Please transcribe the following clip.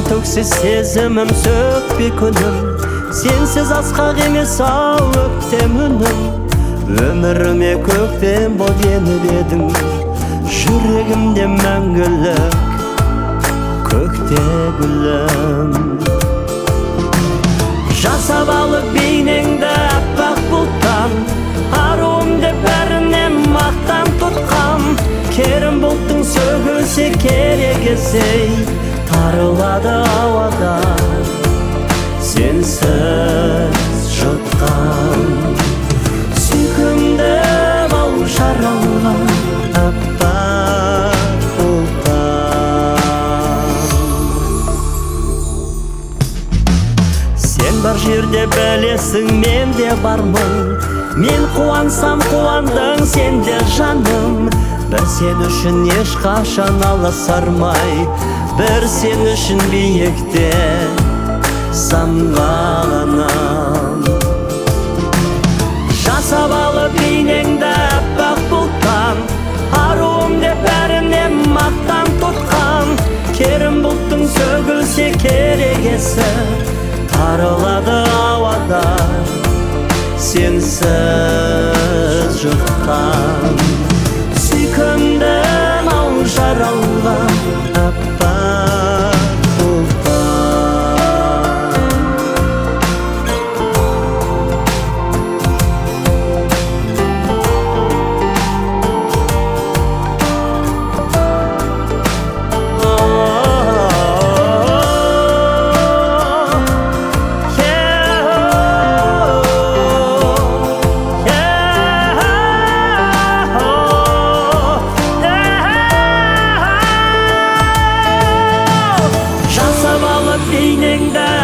төксе сезімім сөкпе күнім, сенсіз асқақ емес ау өктем үнім. Өміріме көктем бол еніп едің, жүрегімде мәңгілік көкте гүлім. Жасап алып бейнеңді аппақ бұлттан, аруымды бәрінен мақтан тұтқам. Керім бұлттың сөгілсе керек есей, тарылады ауада сенсіз жұтқан. Сүйкімді бау жаралған аппақ бұлттан. Сен бар жерде білесің, мен де бармын. Мен қуансам қуандың сен де жаным. Бір сен үшін ешқашан аласармай, бір сен үшін биікте самғағанам. Жасап алып бейнеңді аппақ бұлттан, аруымды бәрінен мақтан тұтқан. Керім бұлттың сөгілсе керек есі, тарылады ауада сенсіз жұтқан. Сүйкімді ау жаралған аппақ бұлттан. Бейнеңді